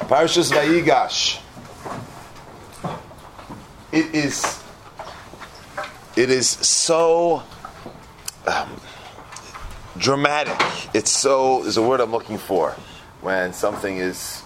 Parshas Vayigash. It is so dramatic. It's a word I'm looking for when something is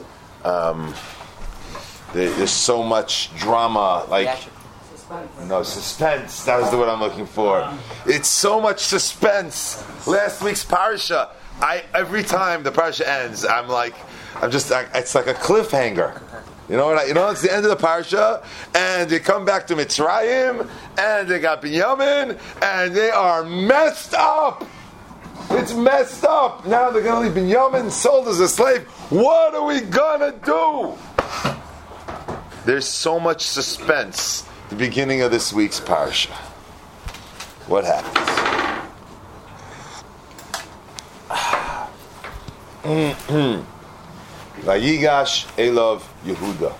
there's so much drama, suspense. That was the word I'm looking for. It's so much suspense. Last week's parsha, every time the parsha ends, it's like a cliffhanger. It's the end of the parsha, and they come back to Mitzrayim, and they got Binyamin, and they are messed up. It's messed up. Now they're going to leave Binyamin sold as a slave. What are we going to do? There's so much suspense at the beginning of this week's parsha. What happens? Vayigash Elov Yehuda.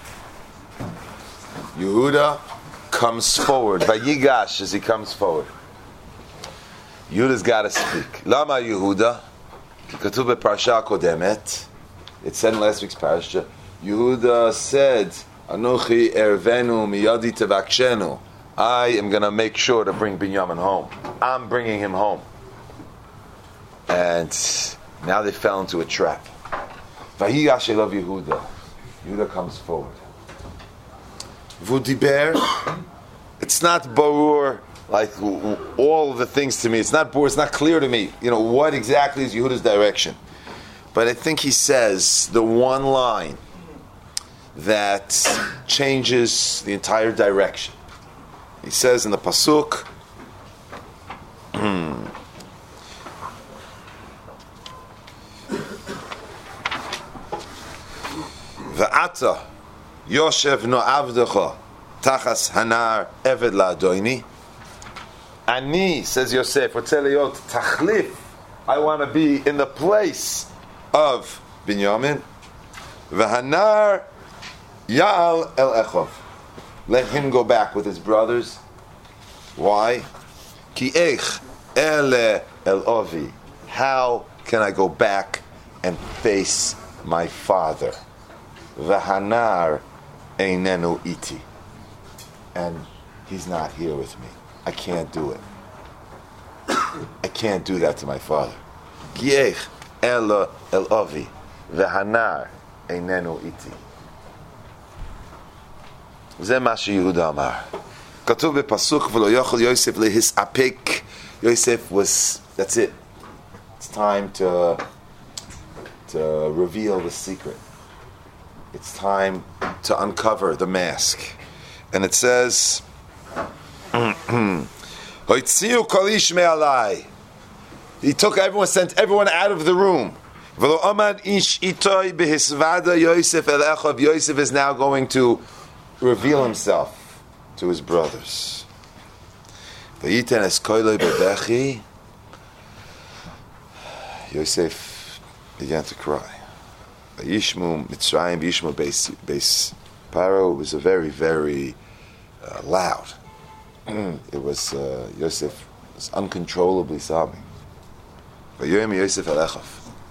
Yehuda comes forward. Vayigash, as he comes forward. Yehuda's got to speak. Lama Yehuda? Kikatub Parsha Kodemet. It said in last week's parsha. Yehuda said, Anochi ervenu miyadi tevakshenu. I am going to make sure to bring Binyamin home. I'm bringing him home. And now they fell into a trap. Vayigash Elov Yehuda. Yehuda comes forward. Vudiber. It's not barur like all of the things to me. It's not barur. It's not clear to me. What exactly is Yehuda's direction. But I think he says the one line that changes the entire direction. He says in the pasuk. V'ata Yoshev no avdecha tachas hanar eved la'adoini. Ani, says Yosef, Otzeleyot tachlif. I want to be in the place of Binyamin. V'hanar ya'al el echov. Let him go back with his brothers. Why? Ki eich ele el ovi. How can I go back and face my father? V'hanar einenu iti, and he's not here with me. I can't do it. I can't do that to my father. Giech ela el avi v'hanar einenu iti. Ze ma sheYehuda amar. Katuv bepasuk v'lo yochel Yosef lehisapik. Yosef was. That's it. It's time to reveal the secret. It's time to uncover the mask. And it says, Hoitziu kolish me'alai. He took everyone, sent everyone out of the room. V'lo amad ish itoi behisvada Yosef el echov. Yosef is now going to reveal himself to his brothers. V'yiten es koiloi bebechi. Yosef began to cry. Yishmu Mitzrayim, Yishmu Beis Paro was a very, very loud. It was Yosef was uncontrollably sobbing. Vayoyim Yosef Alechav.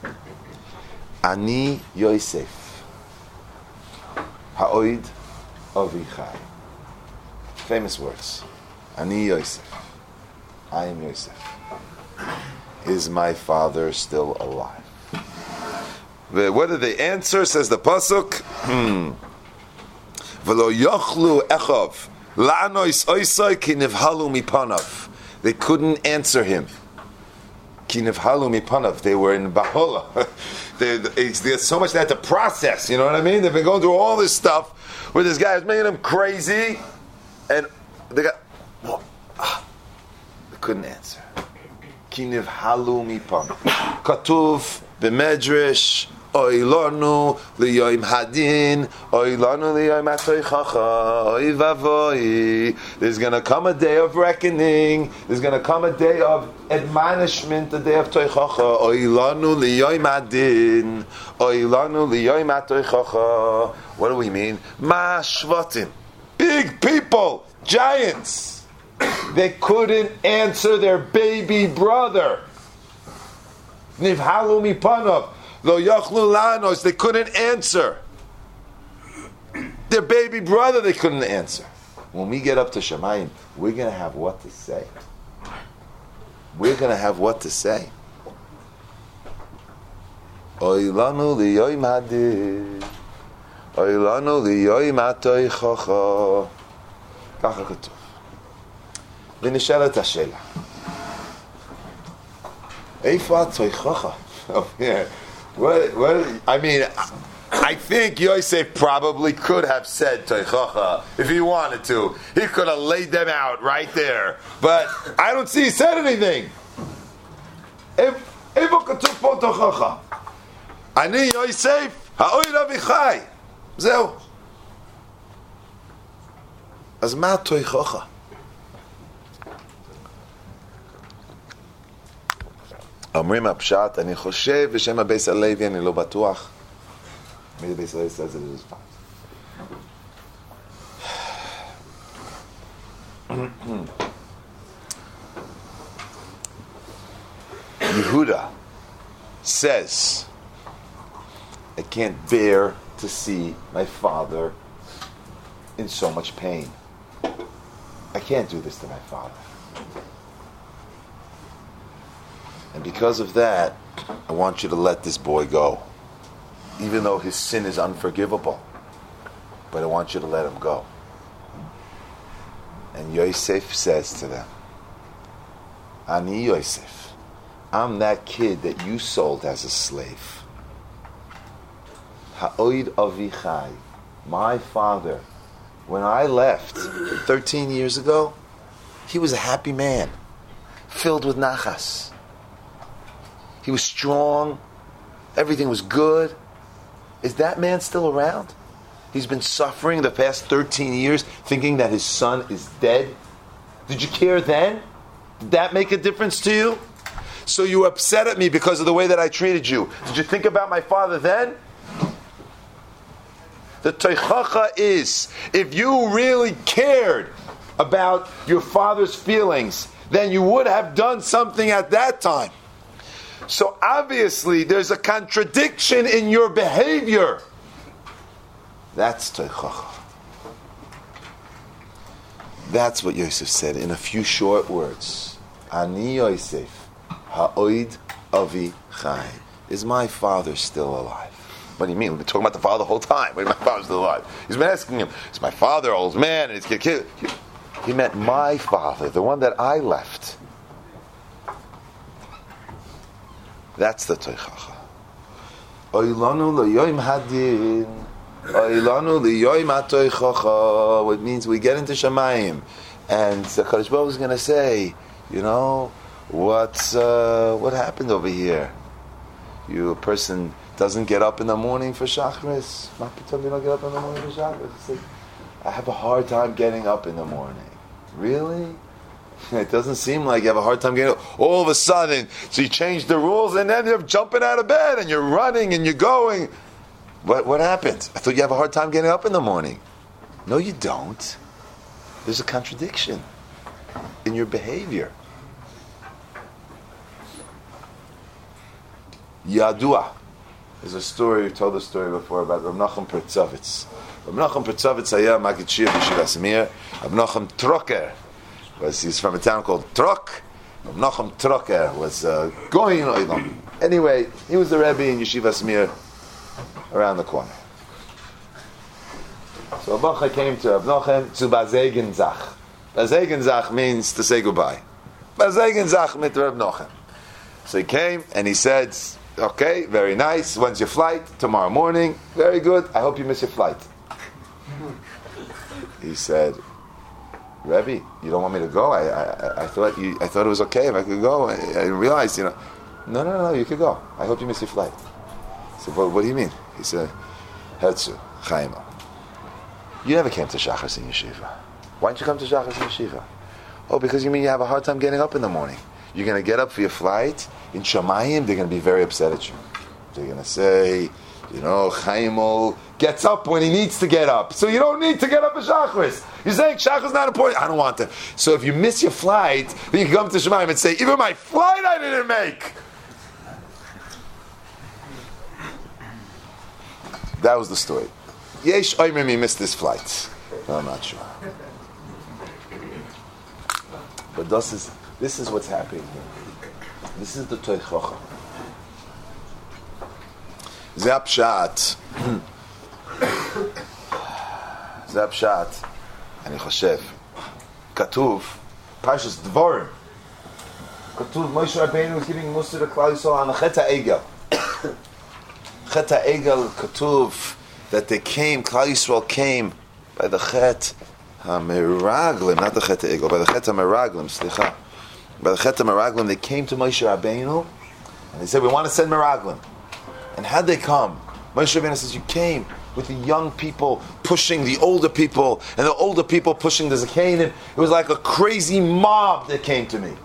Ani Yosef Ha'oid Avichai. Famous words. Ani Yosef. I am Yosef. Is my father still alive? What did they answer? Says the pasuk. V'lo yochlu echov la'anois oisai ki nivhalu mipanav. They couldn't answer him. Ki nivhalu mipanav. They were in bahola. There's so much they had to process. You know what I mean? They've been going through all this stuff where this guy is making them crazy, and they couldn't answer. Ki nivhalu mipanav. Katuv b'medrash. Oilanu liyoim hadin, oilanu liyoim atoichacha, oy vavoy. There's going to come a day of reckoning. There's going to come a day of admonishment, a day of toichacha. Oilanu liyoim hadin, oilanu liyoim atoichacha. What do we mean? Ma shvatim, big people, giants. They couldn't answer their baby brother. Nivhalu mipanav. Lo yachlu lanos, they couldn't answer. Their baby brother they couldn't answer. When we get up to Shemayim, we're going to have what to say. We're going to have what to say. Oy lanu liyoim hadid, oy lanu liyoim atoichocho. ככה כתוב. ונשאלת השאלה. איפה התויכוcha? I mean, I think Yosef probably could have said toichocha if he wanted to. He could have laid them out right there. But I don't see he said anything. איפה כתוב פה toichocha? אני יוסף, האויר אביחי. זהו. אז מה התויכוcha? אומרים הפשט, אני חושב בשם הבייס הלוי, אני לא בטוח. מי הבייס הלוי says it is fine. Yehuda says, I can't bear to see my father in so much pain. I can't do this to my father. And because of that, I want you to let this boy go. Even though his sin is unforgivable. But I want you to let him go. And Yosef says to them, Ani Yosef, I'm that kid that you sold as a slave. Ha'oid avichai, my father, when I left 13 years ago, he was a happy man, filled with nachas. He was strong. Everything was good. Is that man still around? He's been suffering the past 13 years thinking that his son is dead. Did you care then? Did that make a difference to you? So you were upset at me because of the way that I treated you. Did you think about my father then? The teichacha is, if you really cared about your father's feelings, then you would have done something at that time. So obviously there's a contradiction in your behavior. That's teichacha. That's what Yosef said in a few short words. Ani Yosef, ha'oid avi chai. Is my father still alive? What do you mean? We've been talking about the father the whole time. Wait, my father's still alive. He's been asking him, is my father old man? And he's going to kill. He meant my father, the one that I left. That's the teichacha. Oilanu leyoim hadin. Oilanu leyoim hatoichacha. What means we get into Shemayim, and the Kadosh Baruch Hu is going to say, you know, what happened over here? A person doesn't get up in the morning for Shachris. You don't get up in the morning for Shachris. Like, I have a hard time getting up in the morning. Really? It doesn't seem like you have a hard time getting up. All of a sudden, so you change the rules and then you're jumping out of bed and you're running and you're going. What happened? I thought you have a hard time getting up in the morning. No, you don't. There's a contradiction in your behavior. Yadua. There's a story, we told the story before about Rav Nachum Pertzovitz. Rav Nachum Pertzovitz haya Magid Shir b'Yeshivas Mir. Rav Nachum Trocker. He's from a town called Trok. Rav Nachum Trocker was going oilam. Anyway, he was the Rebbe in Yeshivas Mir around the corner. So Abacha came to Rav Nachum to Bazegen Zach. Bazegen Zach means to say goodbye. Bazegen Zach mit Rav Nachum. So he came and he said, okay, very nice. When's your flight? Tomorrow morning. Very good. I hope you miss your flight. He said, Rebbe, you don't want me to go? I thought it was okay if I could go. I didn't realize, No, you could go. I hope you miss your flight. I said, what do you mean? He said, Hetzu, Chaimo. You never came to Shachas in Yeshiva. Why didn't you come to Shachas in Yeshiva? Oh, because you mean you have a hard time getting up in the morning. You're going to get up for your flight in Shemayim, they're going to be very upset at you. They're going to say, Chaimol gets up when he needs to get up. So you don't need to get up at Shachris. You're saying Shachris is not important. I don't want to. So if you miss your flight, then you can come to Shemayim and say, even my flight I didn't make. That was the story. Yesh Oimrim, you missed this flight. No, I'm not sure. But this is what's happening here. This is the Teichocha. Zapshat. Zapshat. אני חושב. כתוב, פרשת דבורים. כתוב, משה רבינו was giving Musa to Klal Yisrael on Chet HaEgel. Chet HaEgel כתוב that they came, Klal Yisrael came by the Chet HaMeraglim, not the Chet HaEgel, by the Chet HaMeraglim, slicha. By the Chet HaMeraglim, they came to Moshe Rabbeinu and they said, we want to send Meraglim. And how'd they come? Moshe Rabbeinu says, you came with the young people pushing the older people, and the older people pushing the Zakanim. It was like a crazy mob that came to me.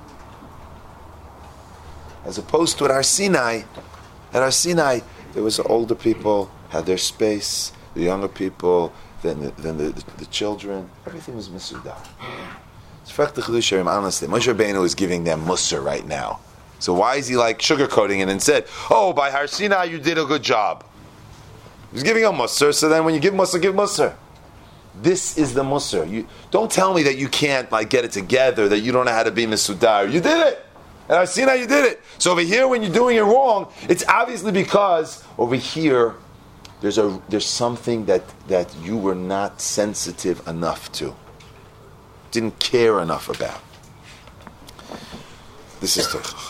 As opposed to at Har Sinai, there was the older people, had their space, the younger people, then the children. Everything was Mesudar. Honestly, Moshe Rabbeinu is giving them Musar right now. So why is he like sugarcoating it and said, oh, by Har Sinai you did a good job? He's giving a Musar, so then when you give Musar, give Musar. This is the Musar. You don't tell me that you can't like get it together, that you don't know how to be Mesudar. You did it. And I've seen how you did it. So over here, when you're doing it wrong, it's obviously because over here there's something that you were not sensitive enough to, didn't care enough about. This is Teichach.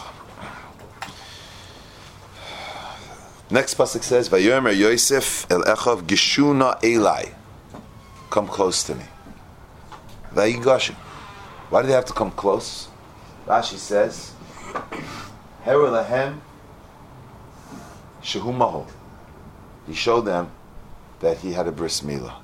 Next pasuk says, "Vayomer Yosef el Echav Geshuna Elai." Come close to me. Vayigashu. Why did they have to come close? Rashi says, "Heru lahem shehu mahu." He showed them that he had a bris milah.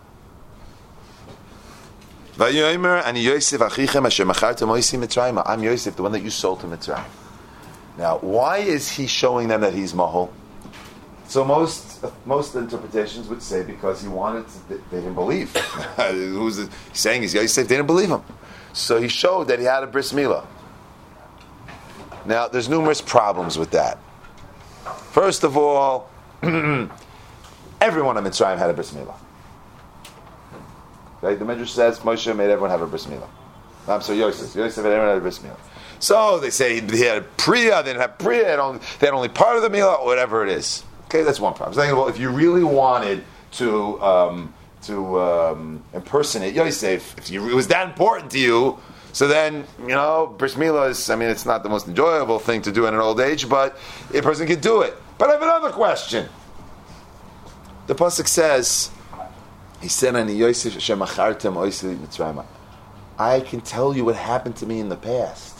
Vayomer ani Yosef achichem asher machartem oisi Mitzrayim. I'm Yosef, the one that you sold to Mitzrayim. Now, why is he showing them that he's mahol? So most interpretations would say because he wanted to, they didn't believe. Who's saying he's Yosef? They didn't believe him. So he showed that he had a bris milah. Now, there's numerous problems with that. First of all, everyone in Mitzrayim had a bris milah. Right? The Midrash says Moshe made everyone have a bris milah. I'm sorry, Yosef made everyone have a bris milah. So they say he had a priya, they didn't have priya, they had only part of the milah, or whatever it is. Okay, that's one problem. So, well, if you really wanted to impersonate Yosef, if it was that important to you, so then, bris milah is, it's not the most enjoyable thing to do in an old age, but a person can do it. But I have another question. The pasuk says, he said, "Ani Yosef shemachartem oisli Mitzrayim." I can tell you what happened to me in the past.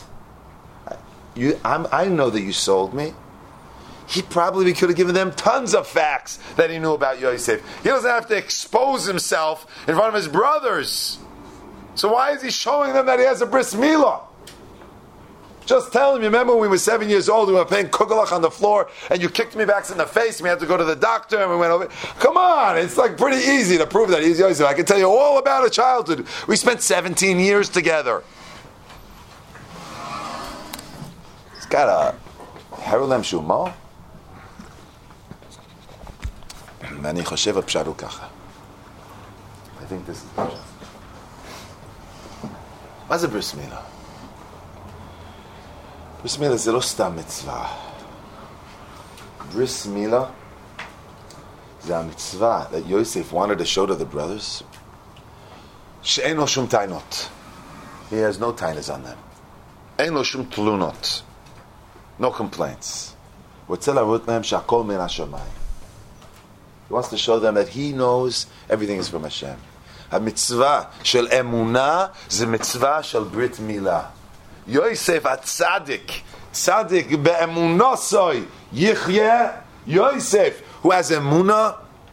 I know that you sold me. He probably could have given them tons of facts that he knew about Yosef. He doesn't have to expose himself in front of his brothers. So why is he showing them that he has a bris milah? Just tell him, remember when we were 7 years old, we were playing kugelach on the floor, and you kicked me back in the face, and we had to go to the doctor, and we went over. Come on, it's like pretty easy to prove that he's Yosef. I can tell you all about a childhood. We spent 17 years together. He's got a herulem shumo. ואני חושב הפשט הוא ככה. I think this is פשט. מה זה בריס מילה? בריס מילה זה לא סתם מצווה. בריס מילה זה המצווה that Yosef wanted to show to the brothers שאין לו שום טענות. He has no tainas on them. אין לו שום תלונות. No complaints. הוא רוצה להראות להם שהכל מן השמיים. He wants to show them that he knows everything is from Hashem. המצווה של אמונה זה מצווה של ברית מילה. יוסף הצדיק, צדיק באמונה סוי, יחיה. Yosef, who has emuna,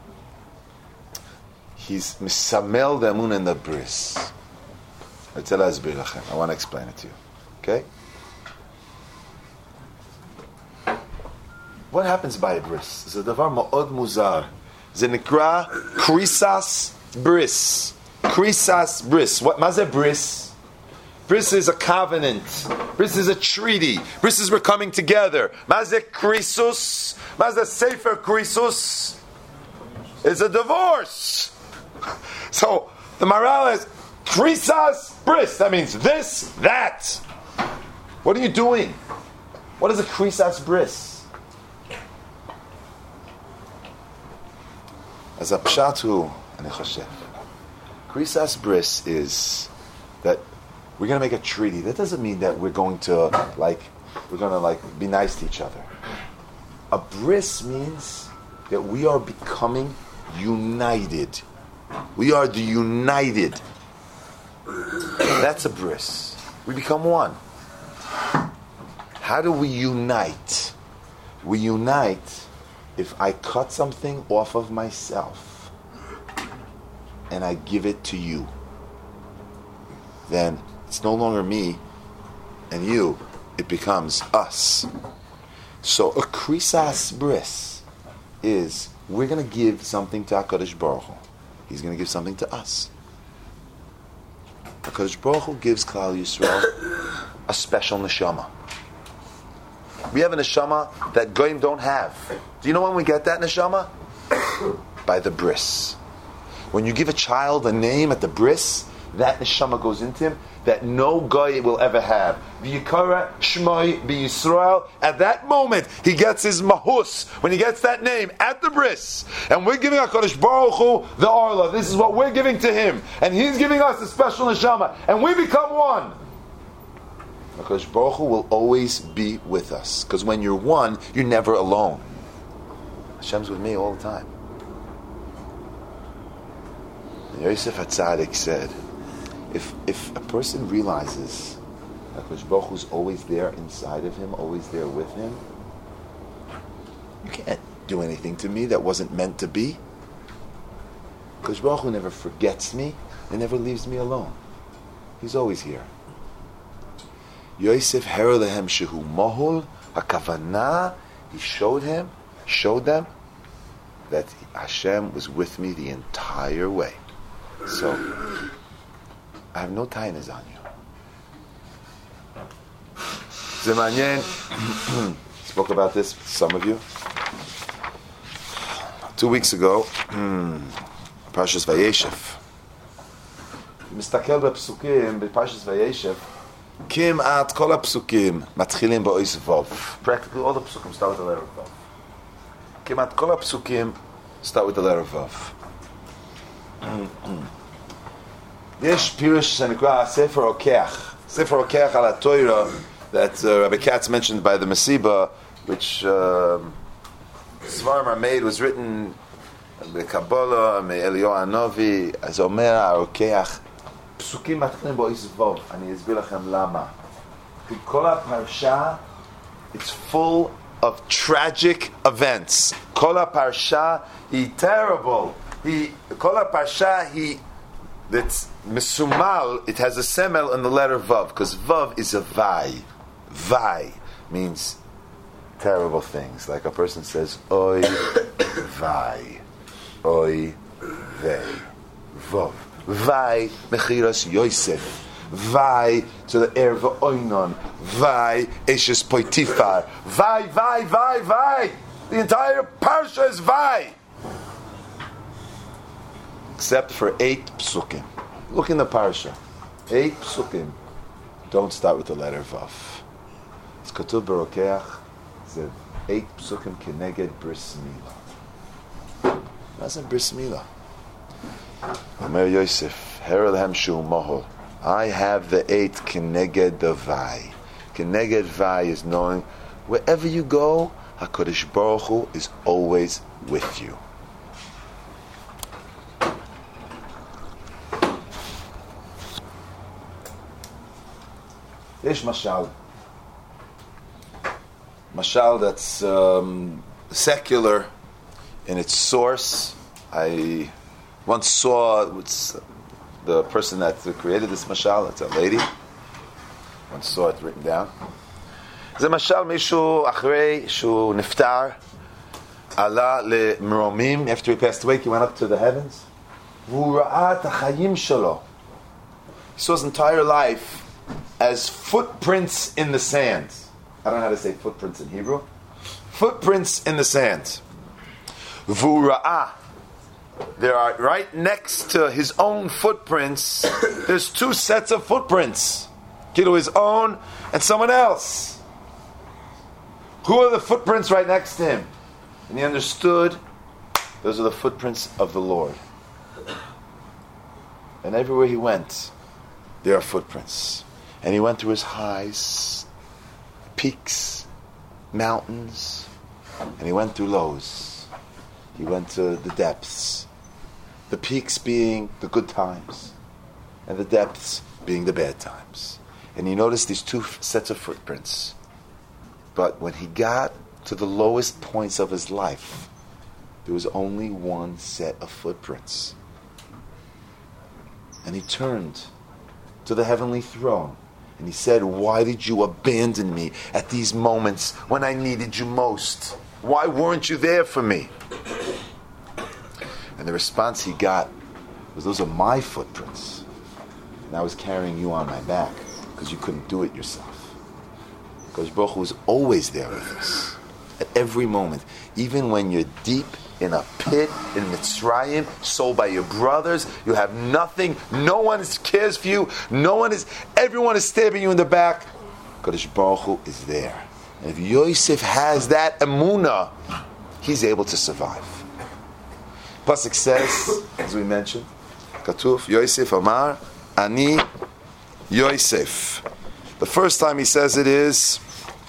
he's misamel the emuna in the bris. I want to explain it to you. Okay? What happens by a bris? It's a davar ma'od muzar. זה נקרא krisas bris. Krisas bris. What? מה זה bris? Bris is a covenant. Bris is a treaty. Bris is we're coming together. מה זה krisus? מה זה sefer krisus? It's a divorce. So the Maharal is Krisas bris. That means this, that. What are you doing? What is a Krisas bris? As a pshatu, and Krisas bris is that we're going to make a treaty. That doesn't mean that we're going to be nice to each other. A bris means that we are becoming united. We are the united. That's a bris. We become one. How do we unite? We unite if I cut something off of myself and I give it to you. Then it's no longer me and you. It becomes us. So a krisas bris is we're going to give something to HaKadosh Baruch Hu. He's going to give something to us. HaKadosh Baruch Hu gives Klal Yisrael a special neshama. We have a neshama that goyim don't have. Do you know when we get that neshama? By the bris. When you give a child a name at the bris, that neshama goes into him that no guy will ever have. V'yikara Shmoi b'Yisrael. At that moment, he gets his mahus. When he gets that name at the bris, and we're giving HaKadosh Baruch Hu the Arla. This is what we're giving to him, and he's giving us a special neshama, and we become one. HaKadosh Baruch Hu will always be with us, because when you're one, you're never alone. Hashem's with me all the time. And Yosef HaTzadik said, if a person realizes that HaKadosh Baruch Hu's always there inside of him, always there with him, you can't do anything to me that wasn't meant to be. HaKadosh Baruch Hu never forgets me and never leaves me alone. He's always here. Yosef Hera Lehem Shehu Mohul HaKavanah, he showed them that Hashem was with me the entire way. So I have no tainas on you. Zemanyen spoke about this, some of you. 2 weeks ago, Parshas Vayeshev. Mistakel b'psukim, b'Parshas Vayeshev, Kim'at kol ha'psukim matchilim ba'ois vav. Practically all the psukim start with the letter vav. Kim'at kol ha'psukim start with the letter vav. Yesh pirush shenikra Sefer Okeach. Sefer Okeach al HaTorah that Rabbi Katz mentioned by the Mesiba, which Svarim are made, was written by Kabbalah, by Eliyahu Hanavi, as Omer HaOkeach. פסוקים מתחילים בו יסבוב, אני אסביר לכם למה. כי כל הפרשה, it's full of tragic events. כל הפרשה היא terrible. כל הפרשה היא, that's מסומל, it has a semel in the letter Vav, because Vav is a Vai. Vai means terrible things. Like a person says, Oy Vai. Oy Vei. Vav. Vai mechiras Yosef. Vai to the heir of Oinon. Vai Eshes Poitifar. Vai, vai, vai, vai. The entire parsha is Vai. Except for 8 psukim. Look in the parsha. 8 psukim don't start with the letter Vav. It's Katuv Barokeach. Said 8 psukim keneged bris milah. That's a bris milah. Omer Yosef, Hera Lehem Shehu Mohol. I have the 8 Keneged the Vai. Keneged Vai is knowing wherever you go, HaKadosh Baruch Hu is always with you. Yesh mashal. Mashal that's secular in its source. I once saw the person that created this mashal, it's a lady. Once saw it written down. זה משל מישהו אחרי שהוא נפטר, עלה למרומים, after he passed away, he went up to the heavens, והוא ראה את החיים שלו. He saw his entire life as footprints in the sand. I don't know how to say footprints in Hebrew. Footprints in the sand. והוא ראה there are, right next to his own footprints, there's two sets of footprints. His own and someone else. Who are the footprints right next to him? And he understood those are the footprints of the Lord. And everywhere he went, there are footprints. And he went through his highs, peaks, mountains, and he went through lows. He went to the depths. The peaks being the good times, and the depths being the bad times. And you notice these two sets of footprints. But when he got to the lowest points of his life, there was only one set of footprints. And he turned to the heavenly throne and he said, why did you abandon me at these moments when I needed you most? Why weren't you there for me? And the response he got was, those are my footprints. And I was carrying you on my back because you couldn't do it yourself. Because Baruch Hu was always there with us at every moment. Even when you're deep in a pit in Mitzrayim, sold by your brothers, you have nothing, no one cares for you, everyone is stabbing you in the back. Kadosh Baruch Hu is there. And if Yosef has that emunah, he's able to survive. Pasuk says, as we mentioned, Katuf, Yosef Amar, Ani Yosef. The first time he says it is,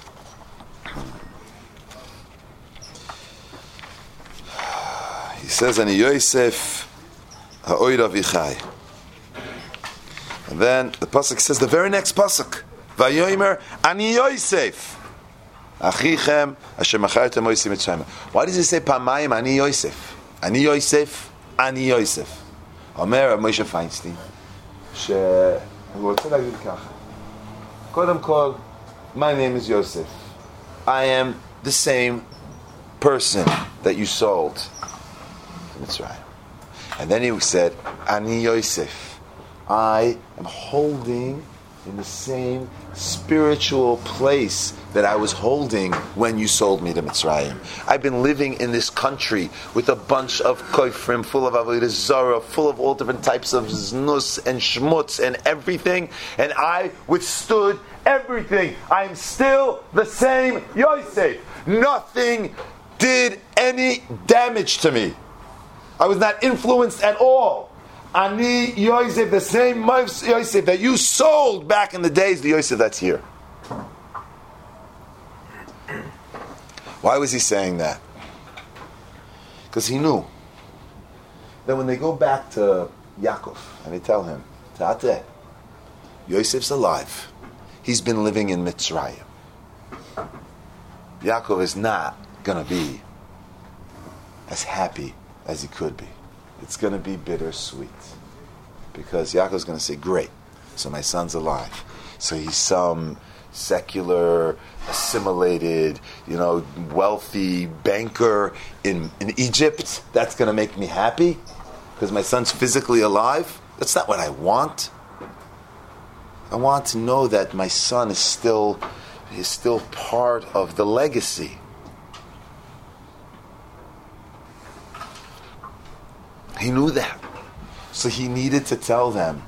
he says, Ani Yosef ha'oid avichai. And then the pasuk says the very next pasuk, Vayomer Ani Yosef achichem asher machartem Moshe Mitzrayim. Why does he say pamayim Ani Yosef? Ani Yosef, Ani Yosef. Omer Moshe Feinstein, שהוא רוצה להגיד ככה. קודם כל, my name is Yosef. I am the same person that you sold to Mitzrayim. And then he said, Ani Yosef. I am holding in the same spiritual place that I was holding when you sold me to Mitzrayim. I've been living in this country with a bunch of koifrim, full of avodah zarah, full of all different types of znus and shmutz and everything, and I withstood everything. I'm still the same Yosef. Nothing did any damage to me. I was not influenced at all. Ani Yosef, the same Yosef that you sold back in the days, the Yosef that's here. Why was he saying that? Because he knew that when they go back to Yaakov and they tell him, Tate, Yosef's alive. He's been living in Mitzrayim. Yaakov is not going to be as happy as he could be. It's going to be bittersweet. Because Yaakov's going to say, great, so my son's alive. So he's some secular, assimilated, wealthy banker in Egypt. That's going to make me happy because my son's physically alive. That's not what I want. I want to know that my son is still part of the legacy. He knew that. So he needed to tell them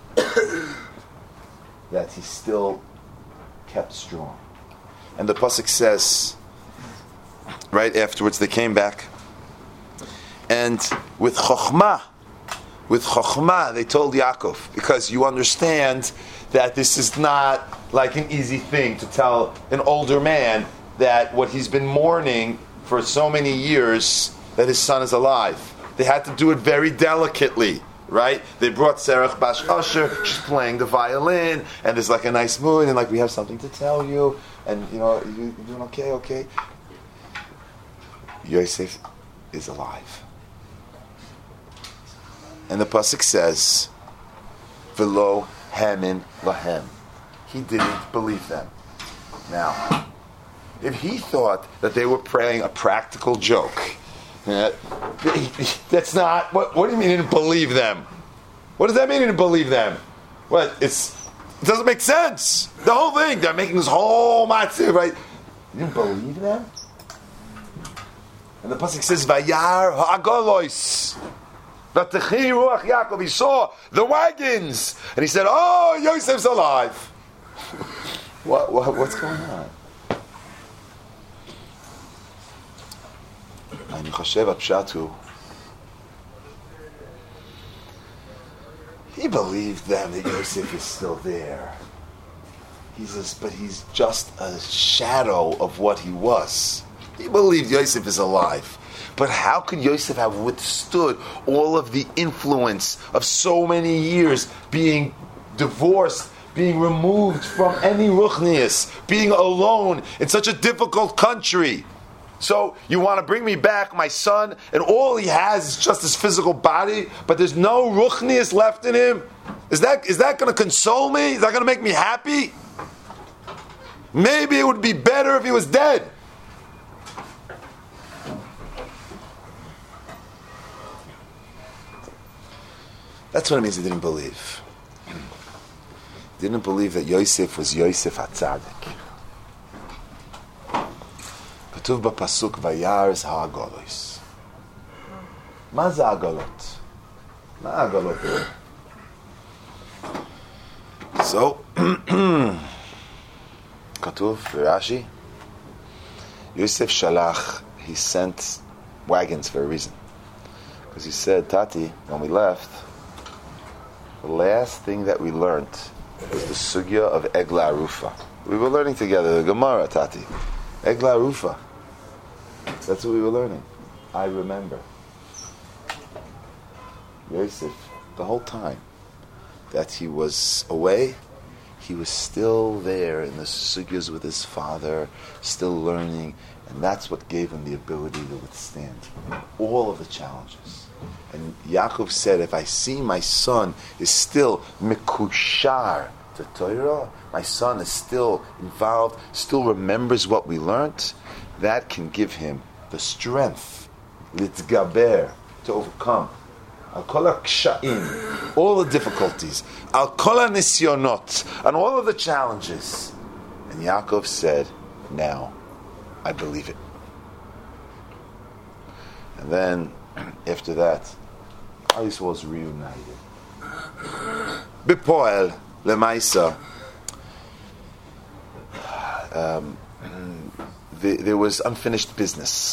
that he still kept strong. And the pasuk says, right afterwards, they came back, and with chokhmah, they told Yaakov, because you understand that this is not like an easy thing to tell an older man that what he's been mourning for so many years, that his son is alive. They had to do it very delicately, right? They brought Serach Bash Usher, she's playing the violin, and there's like a nice mood, and like, we have something to tell you, and you're doing okay. Yosef is alive. And the pasuk says, V'lo hamin lahem. He didn't believe them. Now, if he thought that they were playing a practical joke, that's not. What do you mean he didn't believe them? What does that mean he didn't believe them? What? It doesn't make sense. The whole thing. They're making this whole matzah, right? You didn't believe them? And the pasuk says, "Vayar ha'agolois." V'techi ruach Yaakov. He saw the wagons, and he said, "Oh, Yosef's alive." What's going on? אני חושב הפשט הוא, he believed them that Yosef is still there. But he's just a shadow of what he was. He believed Yosef is alive. But how could Yosef have withstood all of the influence of so many years, being divorced, being removed from any ruchnius, being alone in such a difficult country? So you want to bring me back my son, and all he has is just his physical body, but there's no ruchnius left in him? Is that going to console me? Is that going to make me happy? Maybe it would be better if he was dead. That's what it means he didn't believe. He didn't believe that Yosef was Yosef HaTzadik. כתוב בפסוק וירס העגלות. מה זה העגלות? מה העגלות? So, כתוב ברש"י, Yosef Shalach, he sent wagons for a reason. Because he said, Tati, when we left, the last thing that we learned was the sugya of Egla Arufa. We were learning together, the Gemara, Tati. Egla Arufa. That's what we were learning. I remember. Yosef, the whole time that he was away, he was still there in the sugyas with his father, still learning, and that's what gave him the ability to withstand all of the challenges. And Yaakov said, if I see my son is still mikushar to Torah, my son is still involved, still remembers what we learned, that can give him the strength, litgaber, to overcome al kol ha'ksha'im, all the difficulties, al kol ha'nisyonot, and all of the challenges. And Yaakov said, now I believe it. And then after that, Klal was reunited. B'poel lemaisa, there was unfinished business.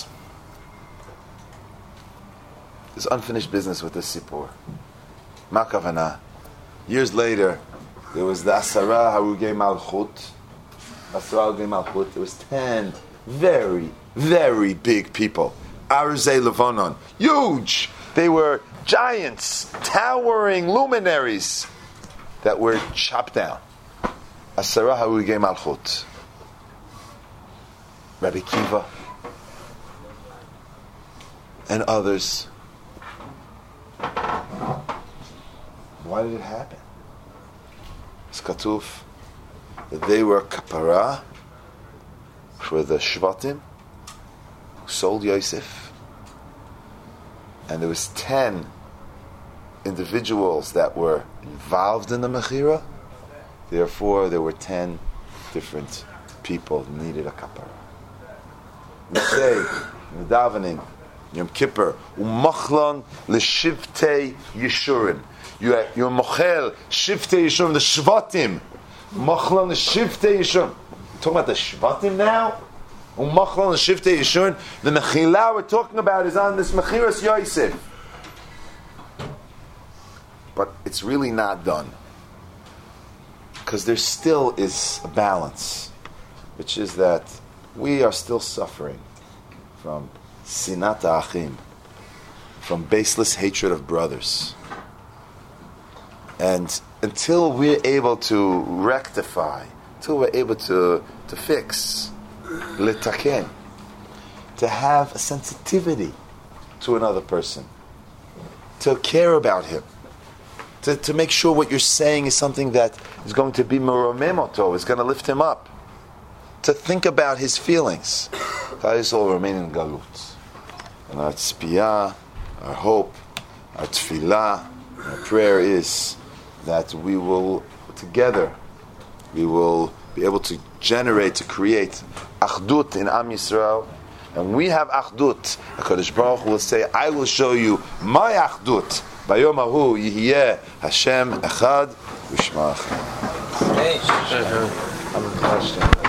There's unfinished business with this Sipur. Ma kavana. Years later, there was the Asara Harugei Malchut. Asara Harugei Malchut. There was 10 very, very big people. Arzei Levanon. Huge! They were giants, towering luminaries that were chopped down. Asara Harugei Malchut. Rabbi Kiva and others. Why did it happen? It's katuf that they were kapara for the Shvatim who sold Yosef, and there was 10 individuals that were involved in the Mechira. Therefore, there were 10 different people who needed a kapara. We say in the davening, Yom Kippur, Umachlan l'shivtei Yeshurim. You're mochel shivtei Yeshurim, the Shvatim. Machlan l'shivtei Yeshurim. Talking about the Shvatim now. Umachlan l'shivtei Yeshurim. The Mechila we're talking about is on this Mechiras Yosef. But it's really not done, because there still is a balance, which is that we are still suffering from sinat achim, from baseless hatred of brothers. And until we're able to rectify, until we're able to fix, litaken, to have a sensitivity to another person, to care about him, to make sure what you're saying is something that is going to be meromemoto, is going to lift him up, to think about his feelings. This will remain in galut. And our tzpiyah, our hope, our tefillah, our prayer is that we will, together, we will be able to generate, to create achdut in Am Yisrael, and we have achdut, HaKadosh Baruch Hu will say, I will show you my achdut. Bayom hahu yihyeh Hashem echad v'shma echad.